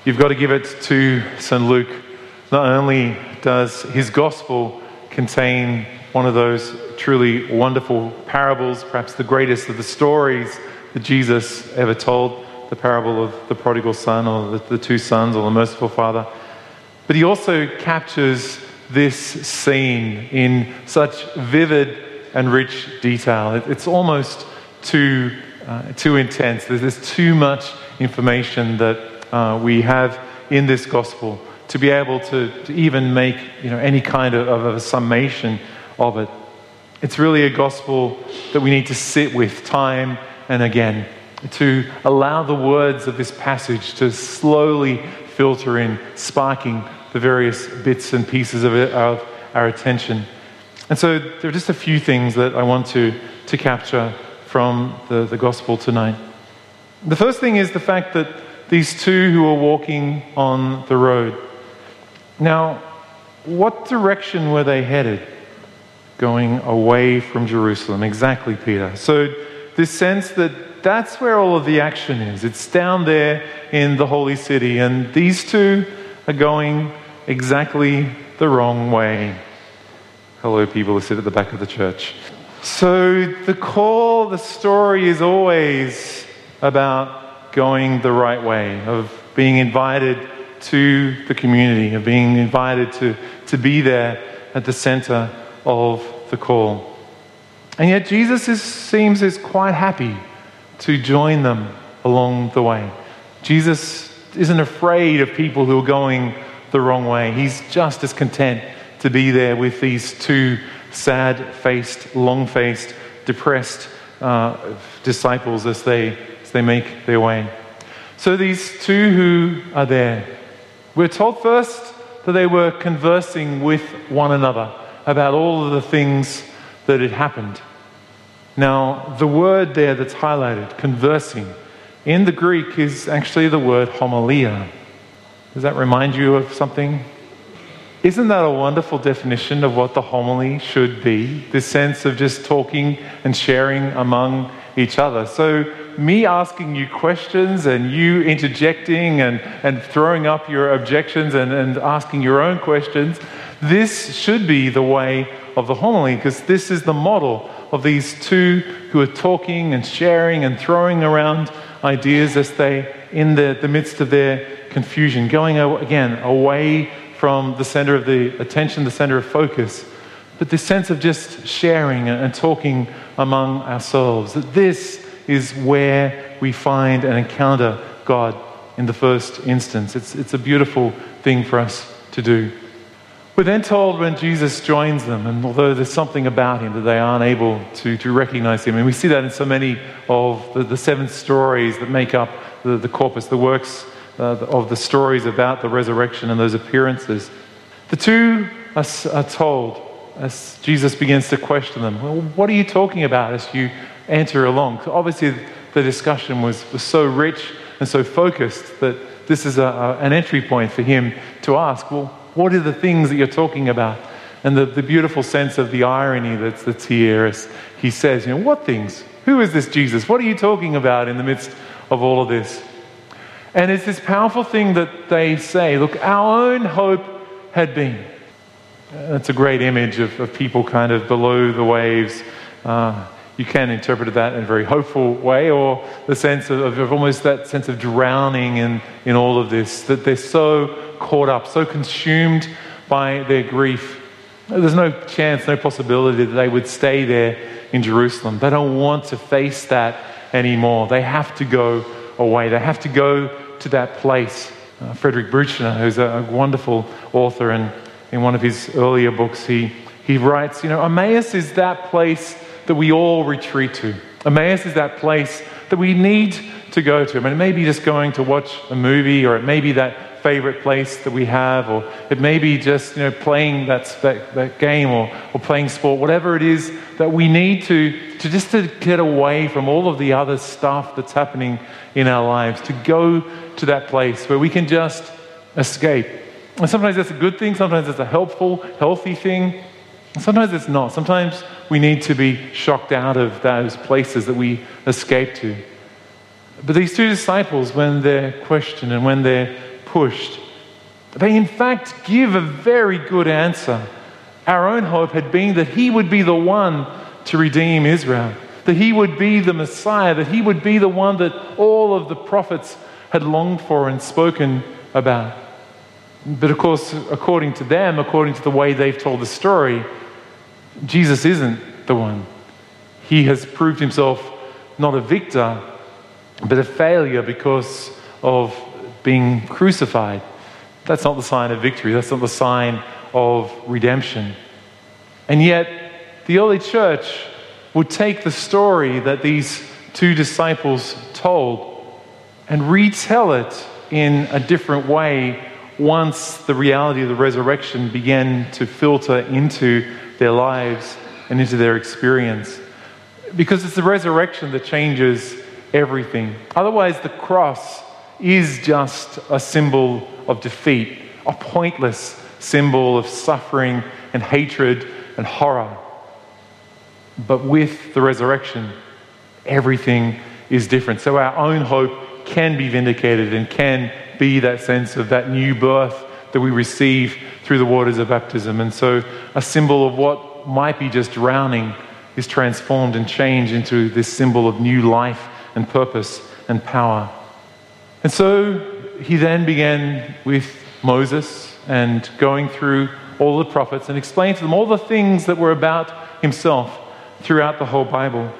you've got to give it to St. Luke. Not only does his gospel contain one of those truly wonderful parables, perhaps the greatest of the stories that Jesus ever told, the parable of the prodigal son, or the two sons, or the merciful father, but he also captures this scene in such vivid and rich detail. It's almost too intense. There's too much information that we have in this gospel to be able to even make any kind of a summation of it. It's really a gospel that we need to sit with time and again, to allow the words of this passage to slowly filter in, sparking the various bits and pieces of our attention. And so there are just a few things that I want to capture from the gospel tonight. The first thing is the fact that these two who are walking on the road. Now, what direction were they headed? Going away from Jerusalem. Exactly, Peter. So this sense that that's where all of the action is. It's down there in the holy city, and these two are going exactly the wrong way. Hello, people who sit at the back of the church. So the story is always about going the right way, of being invited to the community, of being invited to be there at the center of the call. And yet Jesus seems quite happy to join them along the way. Jesus isn't afraid of people who are going the wrong way. He's just as content to be there with these two sad-faced, long-faced, depressed disciples as they make their way. So these two who are there, we're told first that they were conversing with one another about all of the things that had happened. Now, the word there that's highlighted, conversing, in the Greek is actually the word homilia. Does that remind you of something? Isn't that a wonderful definition of what the homily should be? This sense of just talking and sharing among each other. So me asking you questions and you interjecting and throwing up your objections and asking your own questions, this should be the way of the homily, because this is the model of these two who are talking and sharing and throwing around ideas as they, in the midst of their confusion, going again away from the center of the attention, the center of focus, but this sense of just sharing and talking among ourselves, that this is where we find and encounter God in the first instance. It's a beautiful thing for us to do. We're then told when Jesus joins them, and although there's something about him that they aren't able to recognize him, and we see that in so many of the 7 stories that make up the corpus, the works of the stories about the resurrection and those appearances. The two are told, as Jesus begins to question them, well, what are you talking about as you enter along? So obviously the discussion was so rich and so focused that this is an entry point for him to ask, well, what are the things that you're talking about? And the beautiful sense of the irony that's here as he says, what things? Who is this Jesus? What are you talking about in the midst of all of this? And it's this powerful thing that they say, look, our own hope had been. That's a great image of people kind of below the waves. You can interpret that in a very hopeful way, or the sense of almost that sense of drowning in all of this, that they're so caught up, so consumed by their grief. There's no chance, no possibility that they would stay there in Jerusalem. They don't want to face that anymore. They have to go away. They have to go to that place. Frederick Buechner, who's a wonderful author, and in one of his earlier books, he writes, Emmaus is that place that we all retreat to. Emmaus is that place that we need to go to. I mean, it may be just going to watch a movie, or it may be that favorite place that we have, or it may be just playing that game or playing sport, whatever it is that we need to get away from all of the other stuff that's happening in our lives, to go to that place where we can just escape. And sometimes that's a good thing, sometimes it's a helpful, healthy thing, and sometimes it's not. Sometimes we need to be shocked out of those places that we escape to. But these two disciples, when they're questioned and when they're pushed. They in fact give a very good answer. Our own hope had been that he would be the one to redeem Israel, that he would be the Messiah, that he would be the one that all of the prophets had longed for and spoken about. But of course, according to them, according to the way they've told the story, Jesus isn't the one. He has proved himself not a victor, but a failure because of being crucified. That's not the sign of victory. That's not the sign of redemption. And yet, the early church would take the story that these two disciples told and retell it in a different way once the reality of the resurrection began to filter into their lives and into their experience. Because it's the resurrection that changes everything. Otherwise, the cross is just a symbol of defeat, a pointless symbol of suffering and hatred and horror. But with the resurrection, everything is different. So our own hope can be vindicated and can be that sense of that new birth that we receive through the waters of baptism. And so a symbol of what might be just drowning is transformed and changed into this symbol of new life and purpose and power. And so he then began with Moses and going through all the prophets and explained to them all the things that were about himself throughout the whole Bible.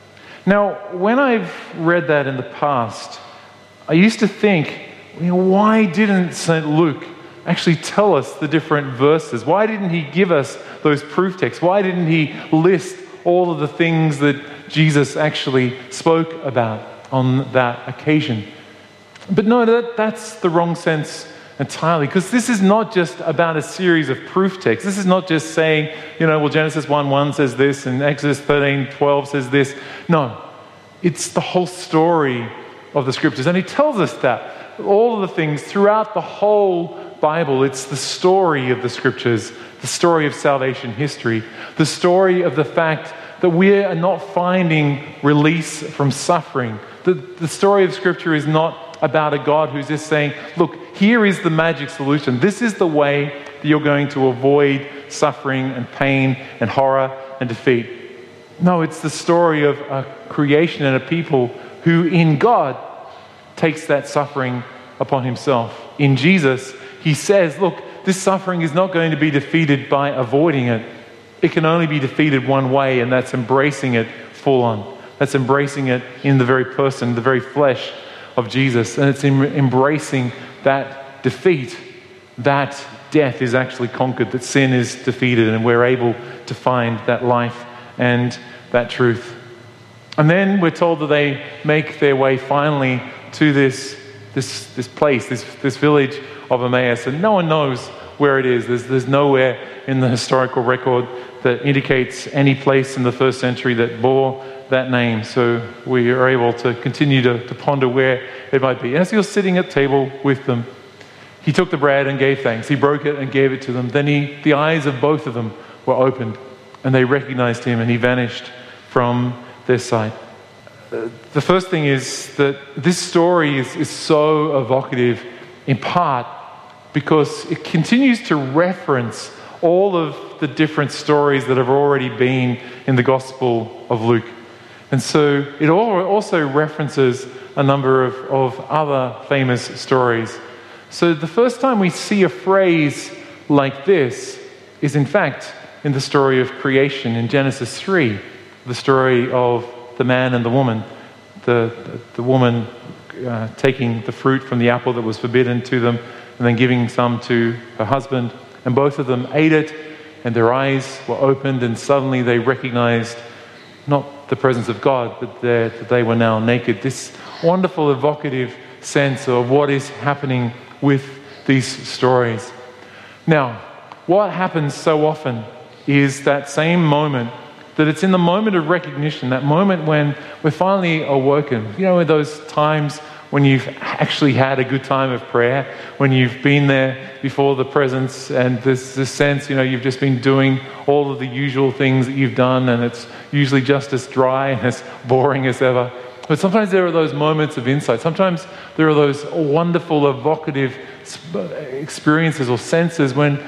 Now, when I've read that in the past, I used to think, why didn't St. Luke actually tell us the different verses? Why didn't he give us those proof texts? Why didn't he list all of the things that Jesus actually spoke about on that occasion? But no, that's the wrong sense entirely, because this is not just about a series of proof texts. This is not just saying, Genesis 1:1 says this and Exodus 13:12 says this. No, it's the whole story of the scriptures. And he tells us that all of the things throughout the whole Bible, it's the story of the scriptures, the story of salvation history, the story of the fact that we are not finding release from suffering. The story of scripture is not about a God who's just saying, look, here is the magic solution. This is the way that you're going to avoid suffering and pain and horror and defeat. No, it's the story of a creation and a people who in God takes that suffering upon himself. In Jesus, he says, look, this suffering is not going to be defeated by avoiding it. It can only be defeated one way, and that's embracing it full on. That's embracing it in the very person, the very flesh of Jesus. And it's embracing that defeat, that death is actually conquered, that sin is defeated, and we're able to find that life and that truth. And then we're told that they make their way finally to this place, this village of Emmaus, and no one knows where it is. There's nowhere in the historical record that indicates any place in the first century that bore that name. So we are able to continue to ponder where it might be. As he was sitting at table with them, he took the bread and gave thanks. He broke it and gave it to them. Then the eyes of both of them were opened, and they recognized him, and he vanished from their sight. The first thing is that this story is so evocative in part because it continues to reference all of the different stories that have already been in the Gospel of Luke. And so it also references a number of other famous stories. So the first time we see a phrase like this is in fact in the story of creation in Genesis 3, the story of the man and the woman. The woman taking the fruit from the apple that was forbidden to them and then giving some to her husband. And both of them ate it, and their eyes were opened, and suddenly they recognized not the presence of God, but that they were now naked. This wonderful evocative sense of what is happening with these stories. Now, what happens so often is that same moment, that it's in the moment of recognition, that moment when we're finally awoken. In those times when you've actually had a good time of prayer, when you've been there before the presence, and there's this sense, you've just been doing all of the usual things that you've done, and it's usually just as dry and as boring as ever. But sometimes there are those moments of insight. Sometimes there are those wonderful, evocative experiences or senses when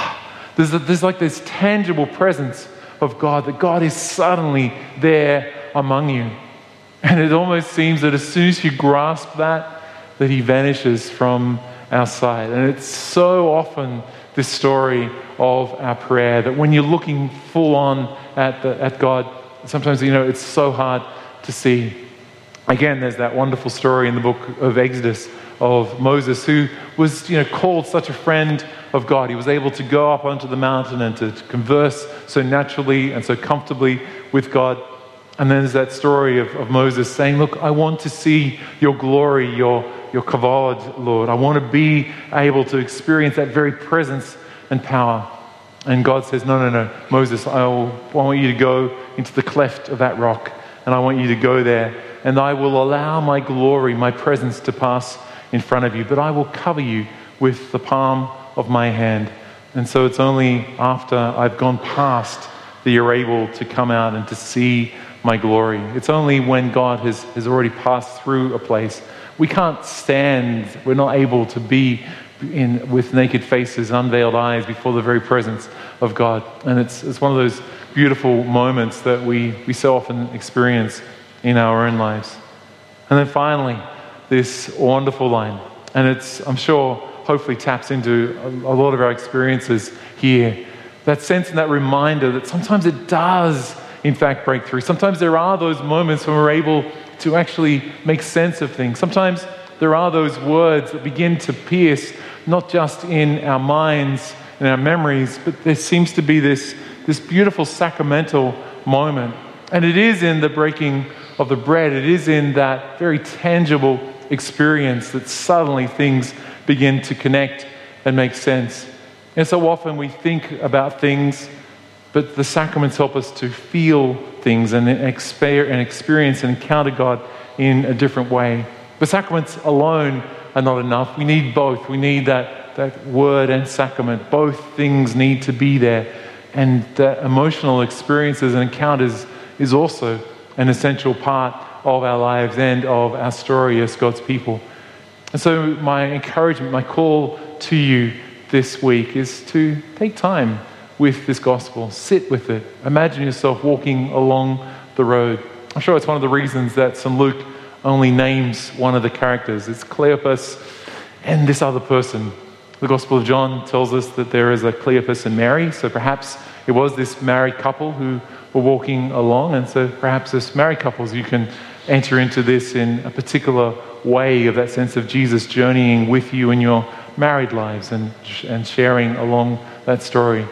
there's like this tangible presence of God, that God is suddenly there among you. And it almost seems that as soon as you grasp that He vanishes from our sight. And it's so often this story of our prayer, that when you're looking full on at God, sometimes, it's so hard to see. Again, there's that wonderful story in the book of Exodus of Moses, who was, called such a friend of God. He was able to go up onto the mountain and to converse so naturally and so comfortably with God. And then there's that story of Moses saying, look, I want to see your glory, your kavod, Lord. I want to be able to experience that very presence and power. And God says, no, Moses, I want you to go into the cleft of that rock, and I want you to go there, and I will allow my glory, my presence to pass in front of you, but I will cover you with the palm of my hand. And so it's only after I've gone past that you're able to come out and to see my glory. It's only when God has already passed through a place. We can't stand, we're not able to be with naked faces, unveiled eyes before the very presence of God. And it's one of those beautiful moments that we so often experience in our own lives. And then finally, this wonderful line, and it's, I'm sure, hopefully taps into a lot of our experiences here. That sense and that reminder that sometimes it does, in fact, break through. Sometimes there are those moments when we're able to actually make sense of things. Sometimes there are those words that begin to pierce, not just in our minds and our memories, but there seems to be this beautiful sacramental moment. And it is in the breaking of the bread, it is in that very tangible experience that suddenly things begin to connect and make sense. And so often we think about things, but the sacraments help us to feel things and experience and encounter God in a different way. But sacraments alone are not enough. We need both. We need that word and sacrament. Both things need to be there. And that emotional experiences and encounters is also an essential part of our lives and of our story as God's people. And so my encouragement, my call to you this week is to take time with this gospel. Sit with it. Imagine yourself walking along the road. I'm sure it's one of the reasons that St. Luke only names one of the characters. It's Cleopas and this other person. The Gospel of John tells us that there is a Cleopas and Mary, so perhaps it was this married couple who were walking along, and so perhaps as married couples you can enter into this in a particular way of that sense of Jesus journeying with you in your married lives and sharing along that story.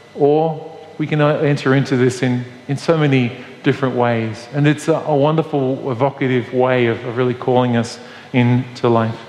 Or we can enter into this in so many different ways. And it's a wonderful, evocative way of really calling us into life.